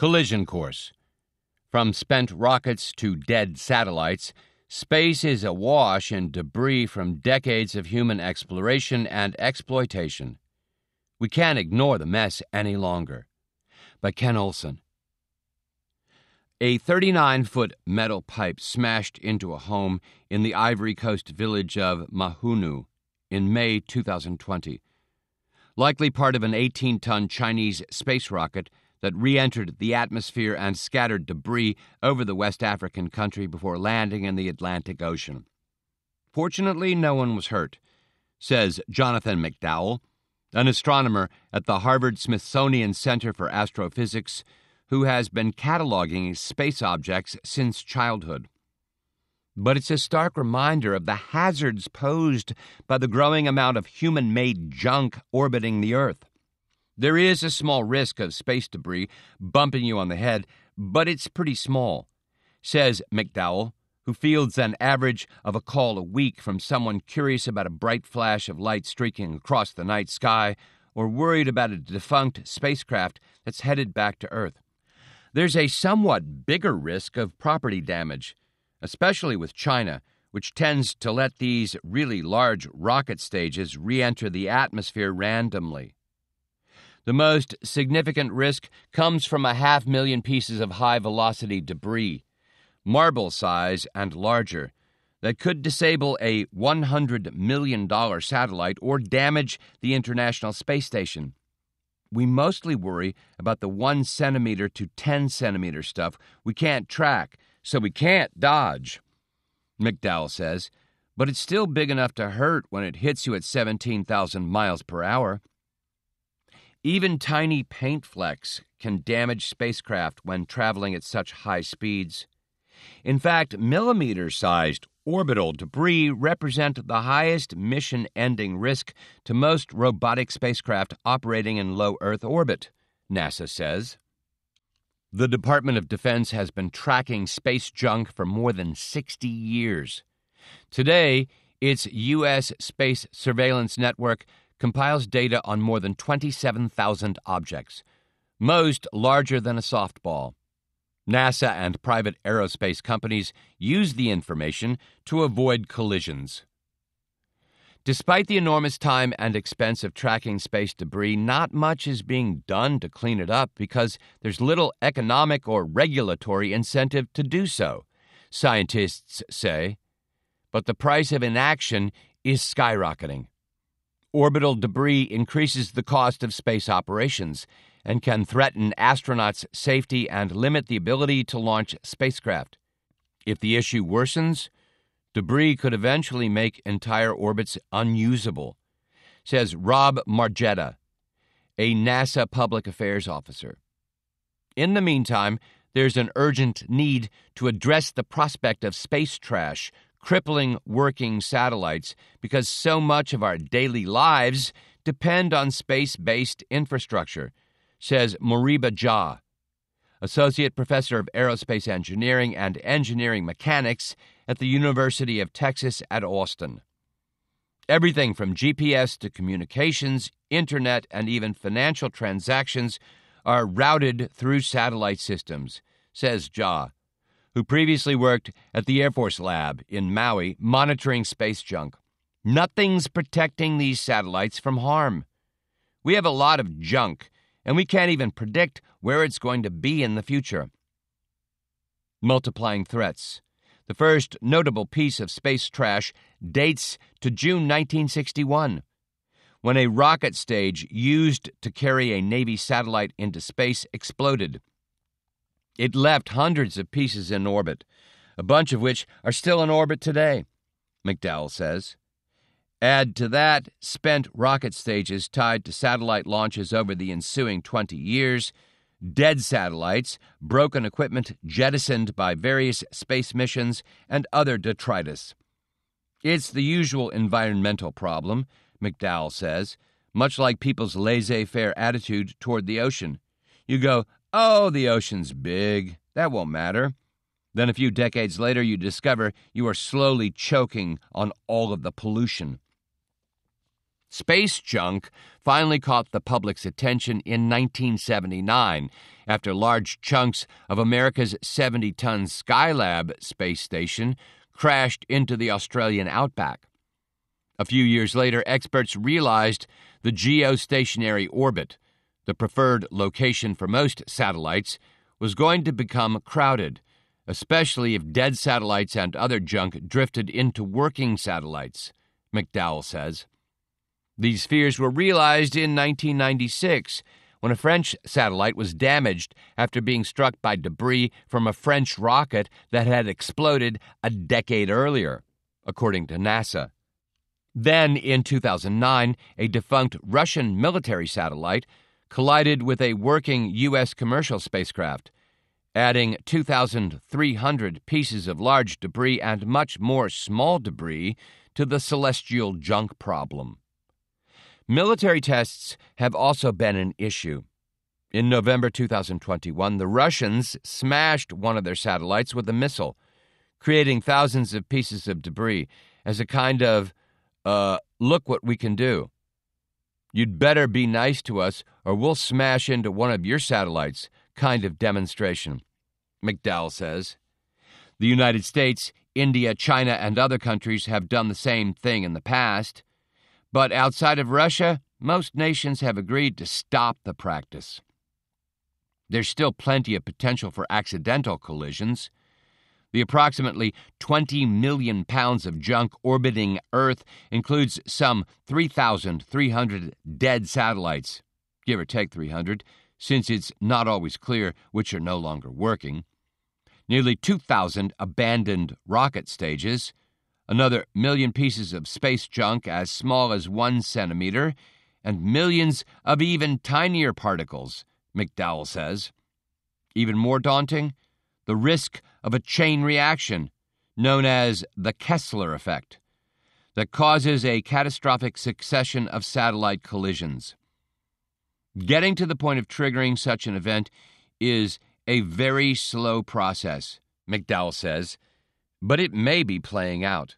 Collision course. From spent rockets to dead satellites, space is awash in debris from decades of human exploration and exploitation. We can't ignore the mess any longer. By Ken Olson. A 39-foot metal pipe smashed into a home in the Ivory Coast village of Mahunu in May 2020. Likely part of an 18-ton Chinese space rocket that re-entered the atmosphere and scattered debris over the West African country before landing in the Atlantic Ocean. Fortunately, no one was hurt, says Jonathan McDowell, an astronomer at the Harvard-Smithsonian Center for Astrophysics, who has been cataloging space objects since childhood. But it's a stark reminder of the hazards posed by the growing amount of human-made junk orbiting the Earth. There is a small risk of space debris bumping you on the head, but it's pretty small, says McDowell, who fields an average of a call a week from someone curious about a bright flash of light streaking across the night sky or worried about a defunct spacecraft that's headed back to Earth. There's a somewhat bigger risk of property damage, especially with China, which tends to let these really large rocket stages re-enter the atmosphere randomly. The most significant risk comes from 500,000 pieces of high-velocity debris, marble size and larger, that could disable a $100 million satellite or damage the International Space Station. We mostly worry about the 1 centimeter to 10 centimeter stuff we can't track, so we can't dodge, McDowell says, but it's still big enough to hurt when it hits you at 17,000 miles per hour. Even tiny paint flecks can damage spacecraft when traveling at such high speeds. In fact, millimeter-sized orbital debris represent the highest mission-ending risk to most robotic spacecraft operating in low Earth orbit, NASA says. The Department of Defense has been tracking space junk for more than 60 years. Today, its U.S. Space Surveillance Network compiles data on more than 27,000 objects, most larger than a softball. NASA and private aerospace companies use the information to avoid collisions. Despite the enormous time and expense of tracking space debris, not much is being done to clean it up because there's little economic or regulatory incentive to do so, scientists say. But the price of inaction is skyrocketing. Orbital debris increases the cost of space operations and can threaten astronauts' safety and limit the ability to launch spacecraft. If the issue worsens, debris could eventually make entire orbits unusable, says Rob Margetta, a NASA public affairs officer. In the meantime, there's an urgent need to address the prospect of space trash crippling working satellites because so much of our daily lives depend on space-based infrastructure, says Moriba Jah, Associate Professor of Aerospace Engineering and Engineering Mechanics at the University of Texas at Austin. Everything from GPS to communications, internet, and even financial transactions are routed through satellite systems, says Jah, who previously worked at the Air Force Lab in Maui monitoring space junk. Nothing's protecting these satellites from harm. We have a lot of junk, and we can't even predict where it's going to be in the future. Multiplying threats. The first notable piece of space trash dates to June 1961, when a rocket stage used to carry a Navy satellite into space exploded. It left hundreds of pieces in orbit, a bunch of which are still in orbit today, McDowell says. Add to that spent rocket stages tied to satellite launches over the ensuing 20 years, dead satellites, broken equipment jettisoned by various space missions, and other detritus. It's the usual environmental problem, McDowell says, much like people's laissez-faire attitude toward the ocean. You go, oh, the ocean's big, that won't matter. Then a few decades later, you discover you are slowly choking on all of the pollution. Space junk finally caught the public's attention in 1979 after large chunks of America's 70-ton Skylab space station crashed into the Australian outback. A few years later, experts realized the geostationary orbit, the preferred location for most satellites, was going to become crowded, especially if dead satellites and other junk drifted into working satellites, McDowell says. These fears were realized in 1996 when a French satellite was damaged after being struck by debris from a French rocket that had exploded a decade earlier, according to NASA. Then, in 2009, a defunct Russian military satellite collided with a working U.S. commercial spacecraft, adding 2,300 pieces of large debris and much more small debris to the celestial junk problem. Military tests have also been an issue. In November 2021, the Russians smashed one of their satellites with a missile, creating thousands of pieces of debris as a kind of, look what we can do. You'd better be nice to us or we'll smash into one of your satellites kind of demonstration, McDowell says. The United States, India, China, and other countries have done the same thing in the past. But outside of Russia, most nations have agreed to stop the practice. There's still plenty of potential for accidental collisions. The approximately 20 million pounds of junk orbiting Earth includes some 3,300 dead satellites, give or take 300, since it's not always clear which are no longer working, nearly 2,000 abandoned rocket stages, another million pieces of space junk as small as 1 centimeter, and millions of even tinier particles, McDowell says. Even more daunting, the risk of a chain reaction, known as the Kessler effect, that causes a catastrophic succession of satellite collisions. Getting to the point of triggering such an event is a very slow process, McDowell says, but it may be playing out.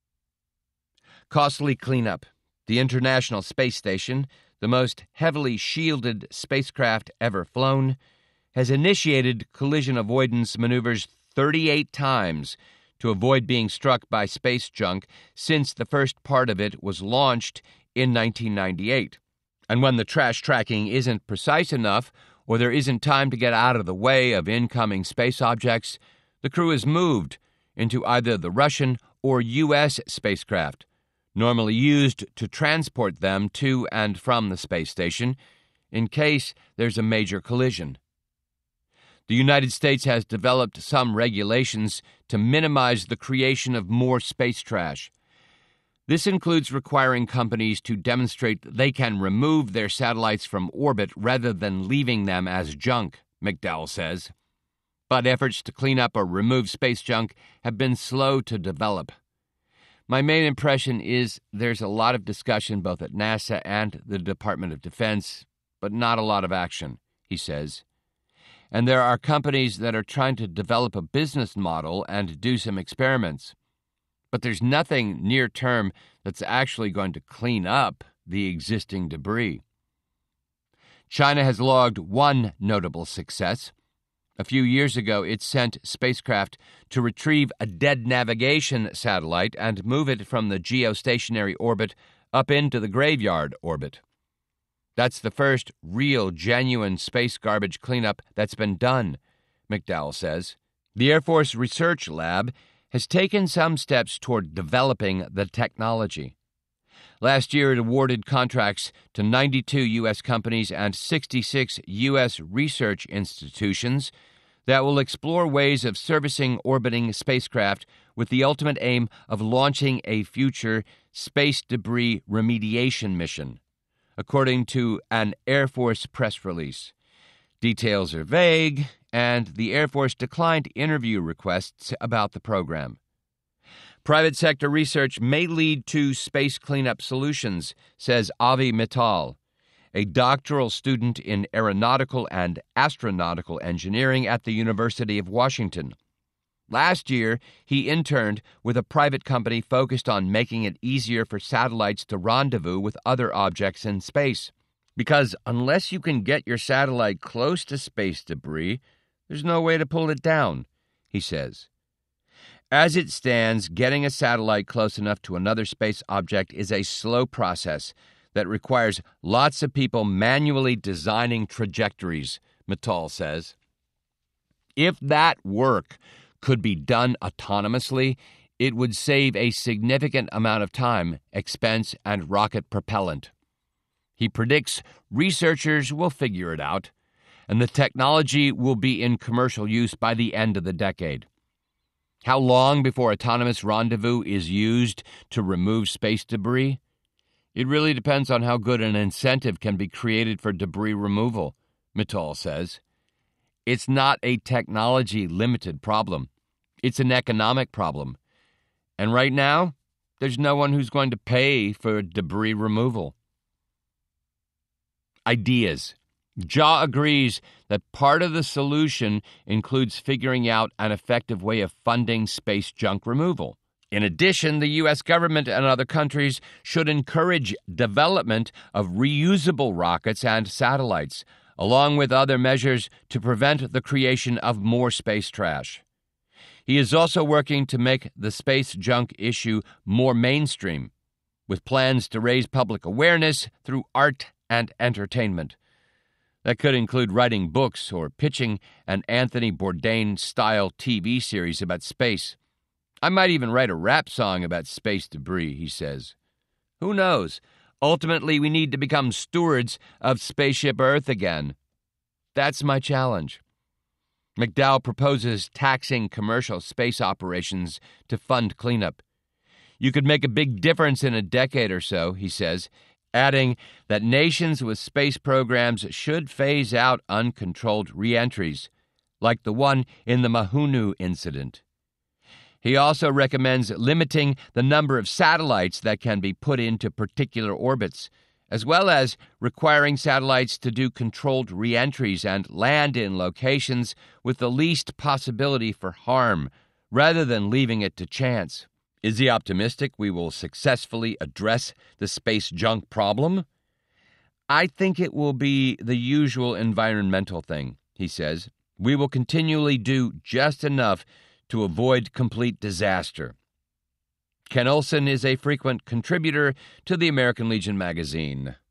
Costly cleanup. The International Space Station, the most heavily shielded spacecraft ever flown, has initiated collision avoidance maneuvers 38 times to avoid being struck by space junk since the first part of it was launched in 1998. And when the trash tracking isn't precise enough or there isn't time to get out of the way of incoming space objects, the crew is moved into either the Russian or U.S. spacecraft, normally used to transport them to and from the space station in case there's a major collision. The United States has developed some regulations to minimize the creation of more space trash. This includes requiring companies to demonstrate that they can remove their satellites from orbit rather than leaving them as junk, McDowell says. But efforts to clean up or remove space junk have been slow to develop. My main impression is there's a lot of discussion both at NASA and the Department of Defense, but not a lot of action, he says. And there are companies that are trying to develop a business model and do some experiments. But there's nothing near-term that's actually going to clean up the existing debris. China has logged one notable success. A few years ago, it sent spacecraft to retrieve a dead navigation satellite and move it from the geostationary orbit up into the graveyard orbit. That's the first real, genuine space garbage cleanup that's been done, McDowell says. The Air Force Research Lab has taken some steps toward developing the technology. Last year, it awarded contracts to 92 U.S. companies and 66 U.S. research institutions that will explore ways of servicing orbiting spacecraft with the ultimate aim of launching a future space debris remediation mission, according to an Air Force press release. Details are vague, and the Air Force declined interview requests about the program. Private sector research may lead to space cleanup solutions, says Avi Mittal, a doctoral student in aeronautical and astronautical engineering at the University of Washington. Last year, he interned with a private company focused on making it easier for satellites to rendezvous with other objects in space. Because unless you can get your satellite close to space debris, there's no way to pull it down, he says. As it stands, getting a satellite close enough to another space object is a slow process that requires lots of people manually designing trajectories, Mittal says. If that work could be done autonomously, it would save a significant amount of time, expense, and rocket propellant. He predicts researchers will figure it out, and the technology will be in commercial use by the end of the decade. How long before autonomous rendezvous is used to remove space debris? It really depends on how good an incentive can be created for debris removal, Mittal says. It's not a technology-limited problem. It's an economic problem. And right now, there's no one who's going to pay for debris removal. Ideas. Jha agrees that part of the solution includes figuring out an effective way of funding space junk removal. In addition, the U.S. government and other countries should encourage development of reusable rockets and satellites, along with other measures to prevent the creation of more space trash. He is also working to make the space junk issue more mainstream, with plans to raise public awareness through art and entertainment. That could include writing books or pitching an Anthony Bourdain-style TV series about space. I might even write a rap song about space debris, he says. Who knows? Ultimately, we need to become stewards of Spaceship Earth again. That's my challenge. McDowell proposes taxing commercial space operations to fund cleanup. You could make a big difference in a decade or so, he says, adding that nations with space programs should phase out uncontrolled re-entries, like the one in the Mahunu incident. He also recommends limiting the number of satellites that can be put into particular orbits, as well as requiring satellites to do controlled re-entries and land in locations with the least possibility for harm, rather than leaving it to chance. Is he optimistic we will successfully address the space junk problem? I think it will be the usual environmental thing, he says. We will continually do just enough to avoid complete disaster. Ken Olson is a frequent contributor to the American Legion magazine.